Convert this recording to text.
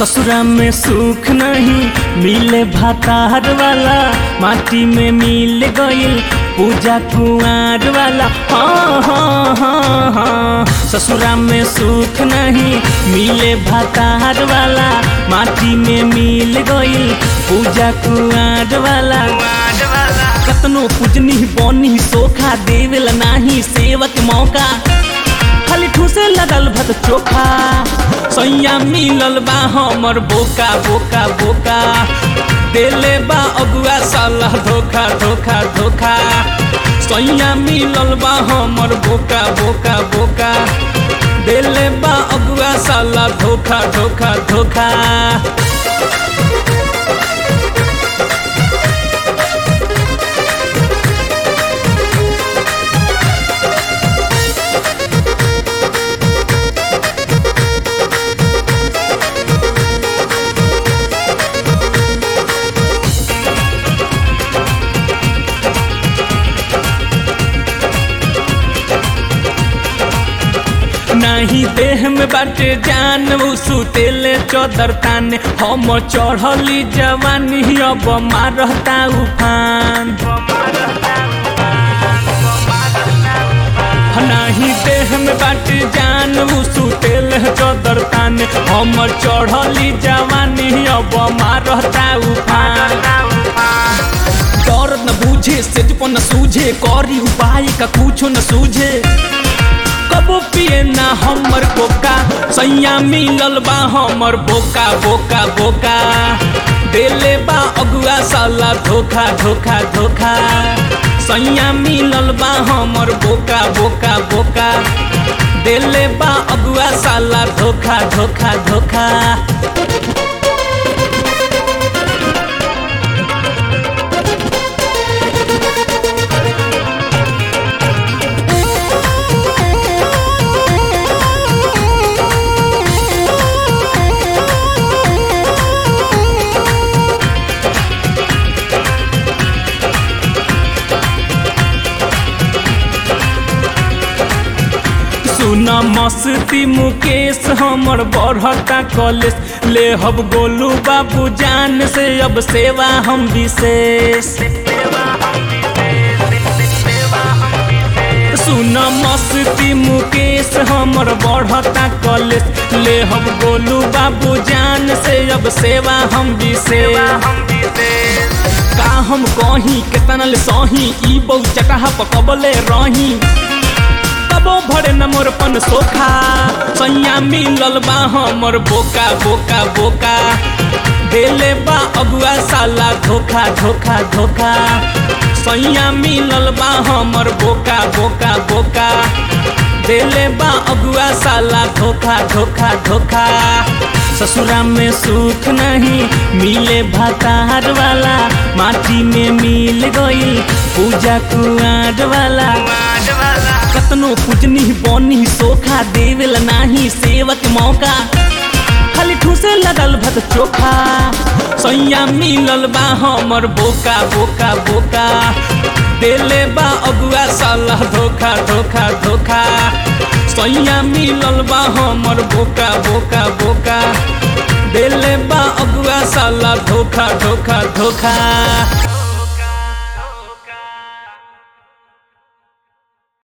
ससुरा में सुख नहीं मिले भातार वाला, माटी में मिल गईल पूजा कुआर वाला। हाँ हाँ हाँ हाँ, ससुरा में सुख नहीं मिले भातार वाला, माटी में मिल गईल पूजा कुआर वाला। कतनो पूजनी बनी सोखा देवेला नाही सेवक मौका, खाली ठूसे लगल भत चोखा। सैया मिलल बा हमर बोका बोका बोका, देले बा अगुआ साला धोखा धोखा धोखा। सैया मिलल बा हमर बोका बोका बोका, देले बा अगुआ साला धोखा धोखा धोखा। नहीं देह में बाटे जान, वो सुतेले चौदर ताने। हम चढ़ली जवानी अब मारता उफान। नहीं देह में बाटे जान, वो सुतेले चौदर ताने। हम चढ़ली जवानी अब मारता उफान। दर्द न बूझे सेज पर न सूझे, करी उपाय का कुछो न सूझे। कबो पिए ना हमर कोका, सैया मिलल बा हमर बोका बोका बोका, देले बा अगुआ साला धोखा धोखा धोखा। सैया मिलल बा हमर बोका बोका बोका, देले बा अगुआ साला धोखा धोखा धोखा। सुना मस्ती मुकेश हमर बढ़ता कॉलेज, ले हब गोलू बाबू जान से अब सेवा हम विशेष। सुना मस्ती मुकेश हमर बढ़ता कॉलेज, ले हब गोलू बाबू जान से अब सेवा हम विशेष। का हम कहीं केतना ले सही, ई बहु चटहा पकबले रही। कबो भरे न मोर पन सोखा, सैया मिलल बा हमर बोका बोका बोका, देले बा अगुआ साला धोखा धोखा धोखा। सैया मिलल बा हमर बोका बोका बोका, देले बा अगुआ साला धोखा धोखा धोखा। ससुरा में सुख नहीं मिले भातार वाला, माटी में मिल गई पूजा कुआर वाला। कतनो पूजनी बनी सोखा देवेला नाही सेवक मौका, खाली ठूसे लगल भत चोखा। सैया मिलल बा हमर बोका बोका बोका, देले बा अगुआ साला धोखा धोखा धोखा। सैया मिलल बा हमर बोका बोका बोका, देले बा अगुआ साला धोखा धोखा धोखा।